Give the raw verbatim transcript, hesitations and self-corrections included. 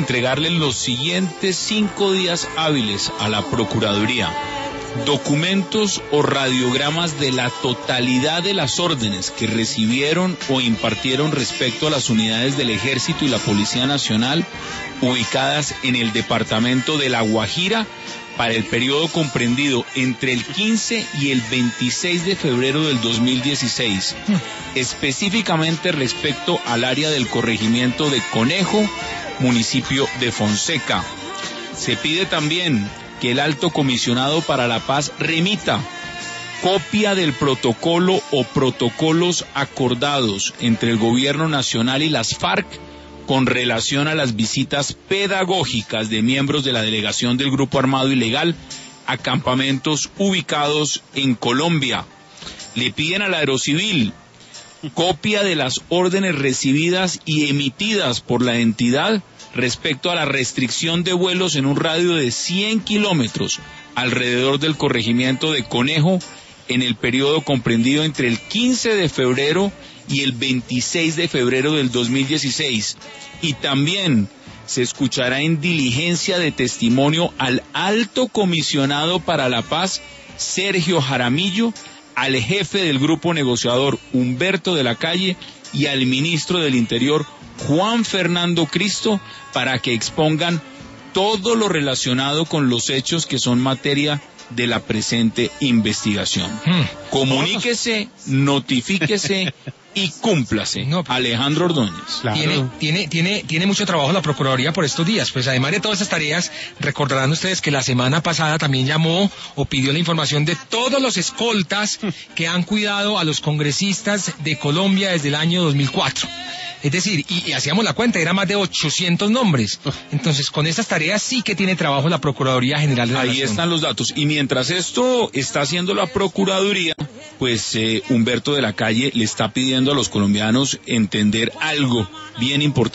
entregarle los siguientes cinco días hábiles a la Procuraduría documentos o radiogramas de la totalidad de las órdenes que recibieron o impartieron respecto a las unidades del Ejército y la Policía Nacional ubicadas en el departamento de La Guajira para el periodo comprendido entre el quince y el veintiséis de febrero del dos mil dieciséis, específicamente respecto al área del corregimiento de Conejo, municipio de Fonseca. Se pide también que el Alto Comisionado para la Paz remita copia del protocolo o protocolos acordados entre el Gobierno Nacional y las FARC con relación a las visitas pedagógicas de miembros de la delegación del Grupo Armado Ilegal a campamentos ubicados en Colombia. Le piden al Aerocivil copia de las órdenes recibidas y emitidas por la entidad respecto a la restricción de vuelos en un radio de cien kilómetros alrededor del corregimiento de Conejo en el periodo comprendido entre el quince de febrero y el veintiséis de febrero del dos mil dieciséis. Y también se escuchará en diligencia de testimonio al Alto Comisionado para la Paz, Sergio Jaramillo, al jefe del grupo negociador, Humberto de la Calle, y al ministro del Interior, Juan Fernando Cristo, para que expongan todo lo relacionado con los hechos que son materia de la presente investigación. Hmm. Comuníquese, notifíquese y cúmplase. No, pues, Alejandro Ordóñez. Claro. Tiene, tiene, tiene, tiene mucho trabajo la Procuraduría por estos días. Pues además de todas estas tareas, recordarán ustedes que la semana pasada también llamó o pidió la información de todos los escoltas que han cuidado a los congresistas de Colombia desde el año dos mil cuatro. Es decir, y, y hacíamos la cuenta, era más de ochocientos nombres. Entonces, con estas tareas sí que tiene trabajo la Procuraduría General de la Ahí Nación. Ahí están los datos. Y mientras esto está haciendo la Procuraduría, pues eh, Humberto de la Calle le está pidiendo a los colombianos entender algo bien importante.